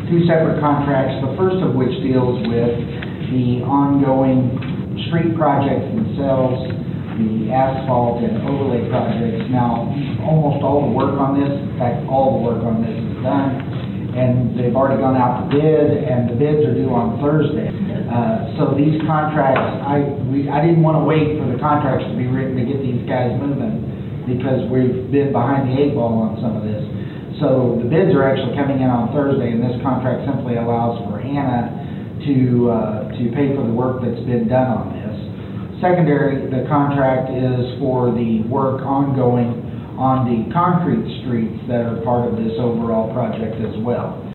two separate contracts, the first of which deals with the ongoing street projects themselves, the asphalt and overlay projects. Now, almost all the work on this, in fact, all the work on this is done, and they've already gone out to bid, and the bids are due on Thursday. So these contracts, I didn't want to wait for the contracts to be written to get these guys moving, because we've been behind the eight ball on some of this. So the bids are actually coming in on Thursday, and this contract simply allows for Hannah to pay for the work that's been done on this. Secondary, the contract is for the work ongoing on the concrete streets that are part of this overall project as well.